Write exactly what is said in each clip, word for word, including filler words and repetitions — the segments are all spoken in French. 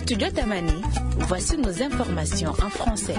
Studio Tamani, voici nos informations en français.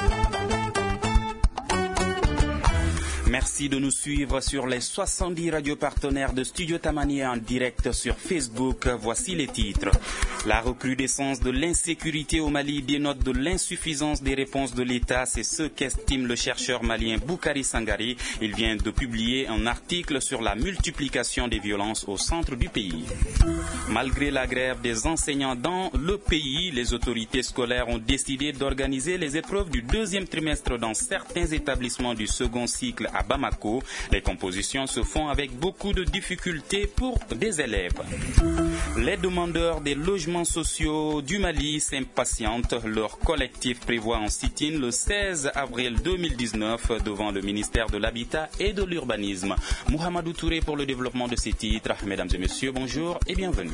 Merci de nous suivre sur les soixante-dix radios partenaires de Studio Tamani en direct sur Facebook. Voici les titres. La recrudescence de l'insécurité au Mali dénote de l'insuffisance des réponses de l'État. C'est ce qu'estime le chercheur malien Boukari Sangaré. Il vient de publier un article sur la multiplication des violences au centre du pays. Malgré la grève des enseignants dans le pays, les autorités scolaires ont décidé d'organiser les épreuves du deuxième trimestre dans certains établissements du second cycle à Bamako. Les compositions se font avec beaucoup de difficultés pour des élèves. Les demandeurs des logements sociaux du Mali s'impatientent. Leur collectif prévoit un sit-in le seize avril deux mille dix-neuf devant le ministère de l'Habitat et de l'Urbanisme. Mohamedou Touré pour le développement de ces titres. Mesdames et messieurs, bonjour et bienvenue.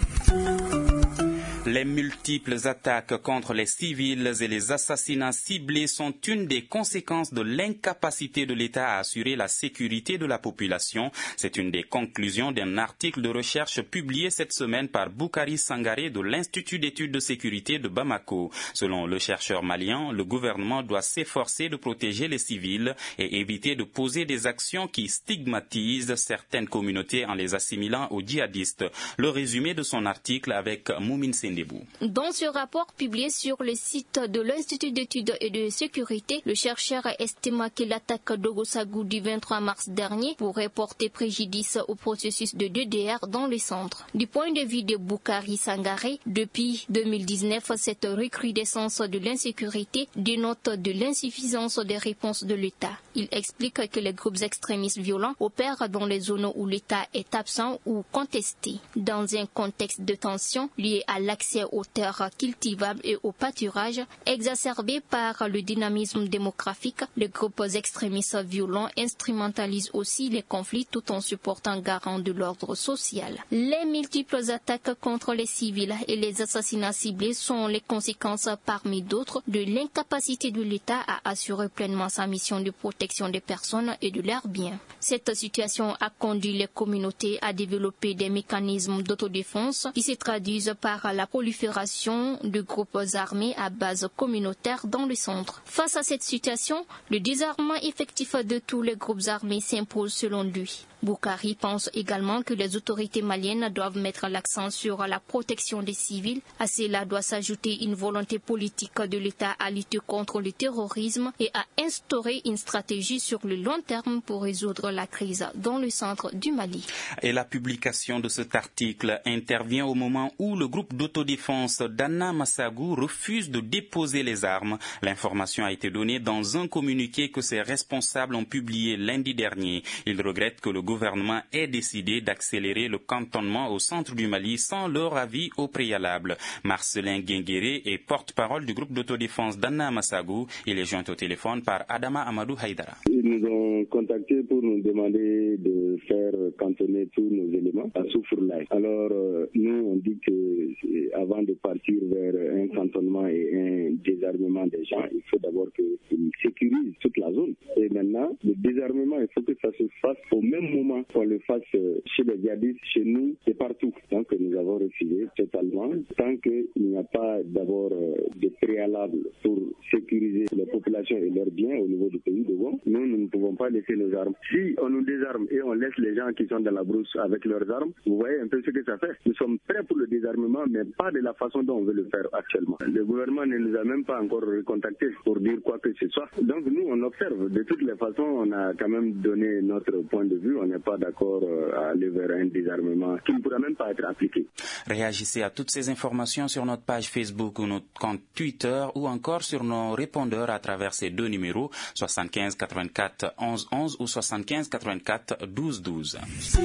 Les multiples attaques contre les civils et les assassinats ciblés sont une des conséquences de l'incapacité de l'État à assurer la sécurité de la population. C'est une des conclusions d'un article de recherche publié cette semaine par Boukari Sangaré de l'Institut d'études de sécurité de Bamako. Selon le chercheur malien, le gouvernement doit s'efforcer de protéger les civils et éviter de poser des actions qui stigmatisent certaines communautés en les assimilant aux djihadistes. Le résumé de son article avec Moumine Sendebou. Dans ce rapport publié sur le site de l'Institut d'études et de sécurité, le chercheur estime que l'attaque d'Ogosagou du vingt-trois mars dernier pourrait porter préjudice au processus de D D R dans le centre. Du point de vue de Boukari Sangaré, depuis deux mille dix-neuf, cette recrudescence de l'insécurité dénote de l'insuffisance des réponses de l'État. Il explique que les groupes extrémistes violents opèrent dans les zones où l'État est absent ou contesté. Dans un contexte de tension lié à l'accès aux terres cultivables et au pâturage, exacerbé par le dynamisme démographique, les groupes extrémistes violents instrumentalisent aussi les conflits tout en se portant garant de l'ordre social. Les multiples attaques contre les civils et les assassinats ciblés sont les conséquences parmi d'autres de l'incapacité de l'État à assurer pleinement sa mission de protection des personnes et de leurs biens. Cette situation a conduit les communautés à développer des mécanismes d'autodéfense qui se traduisent par la prolifération de groupes armés à base communautaire dans le centre. Face à cette situation, le désarmement effectif de tous les groupes armés s'impose selon lui. Boukari pense également que les autorités maliennes doivent mettre l'accent sur la protection des civils. À cela doit s'ajouter une volonté politique de l'État à lutter contre le terrorisme et à instaurer une stratégie sur le long terme pour résoudre la crise dans le centre du Mali. Et la publication de cet article intervient au moment où le groupe d'autodéfense d'Anna Massagou refuse de déposer les armes. L'information a été donnée dans un communiqué que ses responsables ont publié lundi dernier. Ils regrettent que le gouvernement ait décidé d'accélérer le cantonnement au centre du Mali sans leur avis au préalable. Marcelin Guinguéré est porte-parole du groupe d'autodéfense d'Anna Massagou. Il est joint au téléphone par Adama Amadou Haïdara. Ils nous ont contactés pour nous demander de faire cantonner tous nos éléments à Soufroulaye. Alors, euh, nous, on dit que euh, avant de partir vers un cantonnement et un désarmement des gens, il faut d'abord qu'ils sécurisent toute la zone. Et maintenant, le désarmement, il faut que ça se fasse au même moment qu'on le fasse chez les djihadistes, chez nous et partout. Donc, nous avons refusé totalement. Tant qu'il n'y a pas d'abord euh, de préalable pour sécuriser les populations et leurs biens au niveau du pays de Gon, nous, nous ne pouvons pas laisser nos armes. Si on nous désarme et on laisse les gens qui sont dans la brousse avec leurs armes, vous voyez un peu ce que ça fait. Nous sommes prêts pour le désarmement, mais pas de la façon dont on veut le faire actuellement. Le gouvernement ne nous a même pas encore recontactés pour dire quoi que ce soit. Donc nous, on observe. De toutes les façons, on a quand même donné notre point de vue. On n'est pas d'accord à aller vers un désarmement qui ne pourra même pas être appliqué. Réagissez à toutes ces informations sur notre page Facebook ou notre compte Twitter ou encore sur nos répondeurs à travers ces deux numéros soixante-quinze quatre-vingt-quatre onze onze ou soixante-quinze quatre-vingt-quatre douze douze.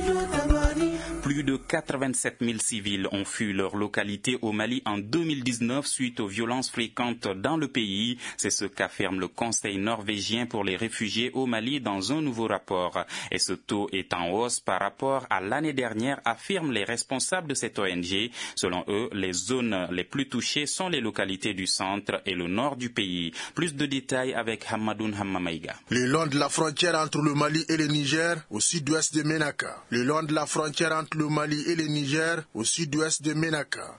Plus de quatre-vingt-sept mille civils ont fui leur localité au Mali en deux mille dix-neuf suite aux violences fréquentes dans le pays. C'est ce qu'affirme le Conseil norvégien pour les réfugiés au Mali dans un nouveau rapport. Et ce taux est en hausse par rapport à l'année dernière, affirment les responsables de cette O N G. Selon eux, les zones les plus touchées sont les localités du centre et le nord du pays. Plus de détails avec Hamadoun Hammamaïga. Le long de la frontière entre le Mali et le Niger, au sud-ouest de Ménaka. Le long de la frontière entre le Mali et le Niger, au sud-ouest de Ménaka.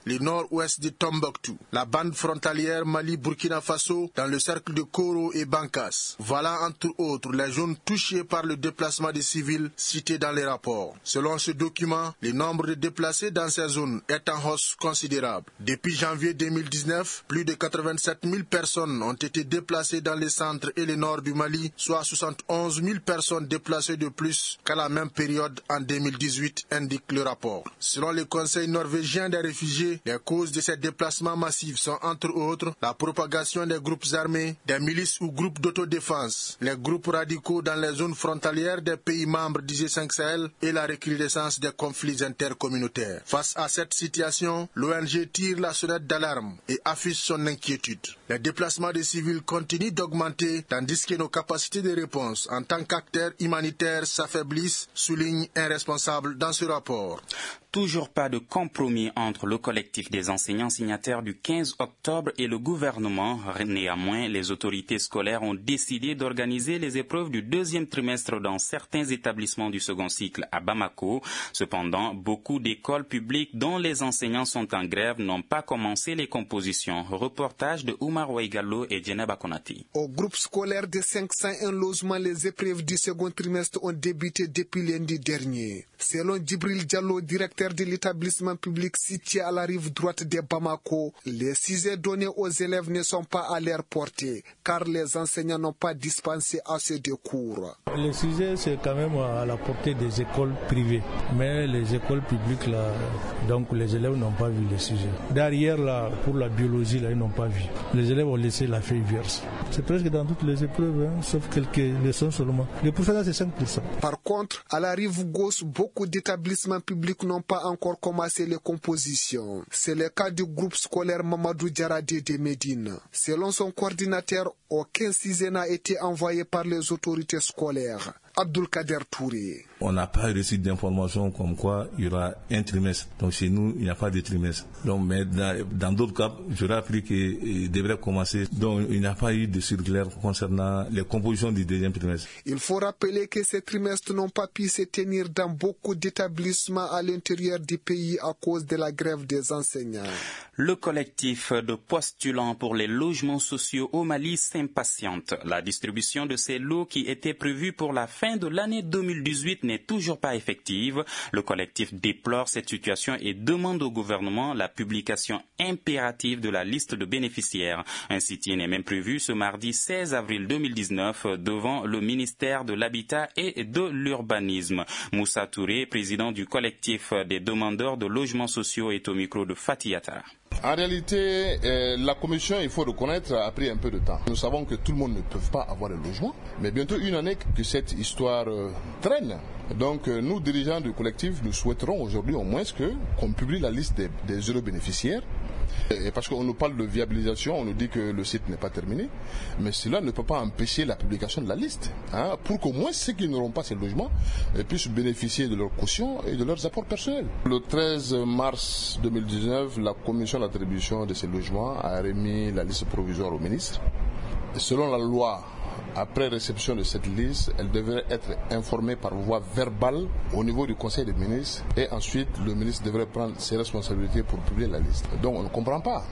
le nord-ouest de Tombouctou, la bande frontalière Mali-Burkina Faso dans le cercle de Koro et Bankas. Voilà entre autres les zones touchées par le déplacement des civils cités dans les rapports. Selon ce document, le nombre de déplacés dans ces zones est en hausse considérable. Depuis janvier deux mille dix-neuf, plus de quatre-vingt-sept mille personnes ont été déplacées dans les centres et le nord du Mali, soit soixante et onze mille personnes déplacées de plus qu'à la même période en deux mille dix-huit, indique le rapport. Selon le Conseil norvégien des réfugiés, les causes de ces déplacements massifs sont entre autres la propagation des groupes armés, des milices ou groupes d'autodéfense, les groupes radicaux dans les zones frontalières des pays membres du G cinq Sahel et la recrudescence des conflits intercommunautaires. Face à cette situation, l'O N G tire la sonnette d'alarme et affiche son inquiétude. Les déplacements des civils continuent d'augmenter tandis que nos capacités de réponse en tant qu'acteurs humanitaires s'affaiblissent, souligne un responsable dans ce rapport. Toujours pas de compromis entre le collectif des enseignants signataires du quinze octobre et le gouvernement. Néanmoins, les autorités scolaires ont décidé d'organiser les épreuves du deuxième trimestre dans certains établissements du second cycle à Bamako. Cependant, beaucoup d'écoles publiques dont les enseignants sont en grève n'ont pas commencé les compositions. Reportage de Oumar Ouaigallo et Djeneba Konati. Au groupe scolaire de cinq cent un logements, les épreuves du second trimestre ont débuté depuis lundi dernier. Selon Djibril Diallo, directeur de l'établissement public situé à la rive droite de Bamako, les sujets donnés aux élèves ne sont pas à leur portée, car les enseignants n'ont pas dispensé assez de cours. Les sujets, c'est quand même à la portée des écoles privées, mais les écoles publiques, là, donc les élèves n'ont pas vu les sujets. Derrière, là, pour la biologie, là, ils n'ont pas vu. Les élèves ont laissé la feuille vierge. C'est presque dans toutes les épreuves, hein, sauf quelques leçons seulement. Le pourcentage, c'est cinq pour cent. Par contre, à la rive gauche, beaucoup d'établissements publics n'ont pas encore commencé les compositions. C'est le cas du groupe scolaire Mamadou Diaradé de Médine. Selon son coordinateur, aucun sujet n'a été envoyé par les autorités scolaires. Abdul Kader Touré. On n'a pas reçu d'informations comme quoi il y aura un trimestre. Donc chez nous, il n'y a pas de trimestre. Donc, mais dans d'autres cas, j'aurais appris qu'il devrait commencer. Donc il n'y a pas eu de circulaire concernant les compositions du deuxième trimestre. Il faut rappeler que ces trimestres n'ont pas pu se tenir dans beaucoup d'établissements à l'intérieur du pays à cause de la grève des enseignants. Le collectif de postulants pour les logements sociaux au Mali s'impatiente. La distribution de ces lots qui était prévue pour la fin de l'année deux mille dix-huit n'est toujours pas effective. Le collectif déplore cette situation et demande au gouvernement la publication impérative de la liste de bénéficiaires. Un sit-in est même prévu ce mardi seize avril deux mille dix-neuf devant le ministère de l'Habitat et de l'Urbanisme. Moussa Touré, président du collectif des demandeurs de logements sociaux, est au micro de Fatih Yattara. En réalité, euh, la commission, il faut reconnaître, a pris un peu de temps. Nous savons que tout le monde ne peut pas avoir le logement, mais bientôt une année que cette histoire euh, traîne. Donc euh, nous, dirigeants du collectif, nous souhaiterons aujourd'hui au moins que, qu'on publie la liste des, des heureux bénéficiaires. Et parce qu'on nous parle de viabilisation, on nous dit que le site n'est pas terminé, mais cela ne peut pas empêcher la publication de la liste, hein, pour qu'au moins ceux qui n'auront pas ces logements puissent bénéficier de leur caution et de leurs apports personnels. Le treize mars deux mille dix-neuf, la commission d'attribution de ces logements a remis la liste provisoire au ministre. Et selon la loi, après réception de cette liste, elle devrait être informée par voie verbale au niveau du Conseil des ministres et ensuite le ministre devrait prendre ses responsabilités pour publier la liste. Donc on ne comprend pas.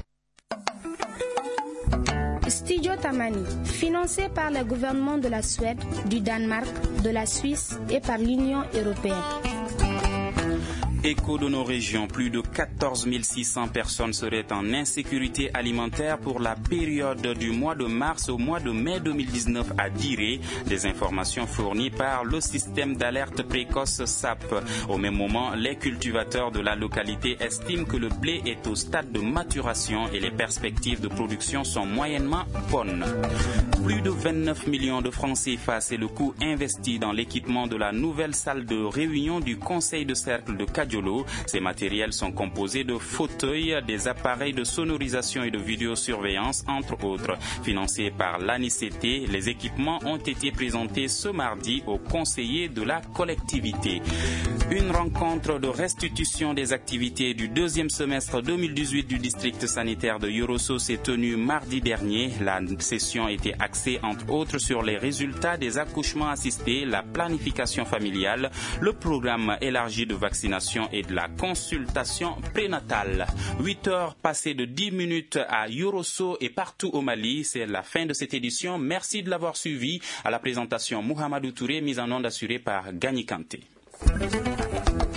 Studio Tamani, financé par le gouvernement de la Suède, du Danemark, de la Suisse et par l'Union européenne. Écho de nos régions, plus de quatorze mille six cents personnes seraient en insécurité alimentaire pour la période du mois de mars au mois de mai deux mille dix-neuf à Diré. Des informations fournies par le système d'alerte précoce S A P. Au même moment, les cultivateurs de la localité estiment que le blé est au stade de maturation et les perspectives de production sont moyennement bonnes. Plus de vingt-neuf millions de francs C F A, c'est le coût investi dans l'équipement de la nouvelle salle de réunion du Conseil de cercle de Kadiolo. Ces matériels sont composés de fauteuils, des appareils de sonorisation et de vidéosurveillance, entre autres. Financés par l'A N I C T, les équipements ont été présentés ce mardi aux conseillers de la collectivité. Une rencontre de restitution des activités du deuxième semestre deux mille dix-huit du district sanitaire de Yorosso s'est tenue mardi dernier. La session était axée entre autres sur les résultats des accouchements assistés, la planification familiale, le programme élargi de vaccination et de la consultation prénatale. huit heures passées de dix minutes à Yorosso et partout au Mali. C'est la fin de cette édition. Merci de l'avoir suivi. À la présentation, Mohamedou Touré, mise en onde assurée par Gagny Kanté.